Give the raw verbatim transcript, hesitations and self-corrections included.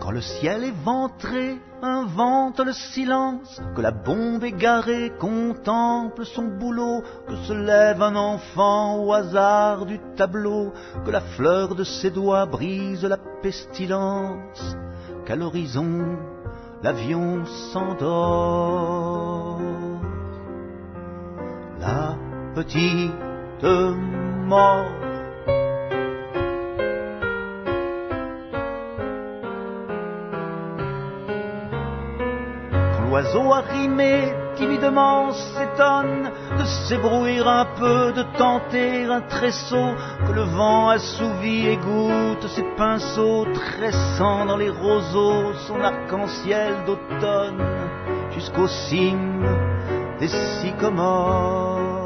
Quand le ciel éventré invente le silence, que la bombe égarée contemple son boulot, que se lève un enfant au hasard du tableau, que la fleur de ses doigts brise la pestilence, qu'à l'horizon l'avion s'endort. La petite mort l'oiseau arrimé timidement s'étonne de s'ébrouir un peu, de tenter un tresseau, que le vent assouvi égoutte ses pinceaux, tressant dans les roseaux son arc-en-ciel d'automne jusqu'aux cimes des sycomores.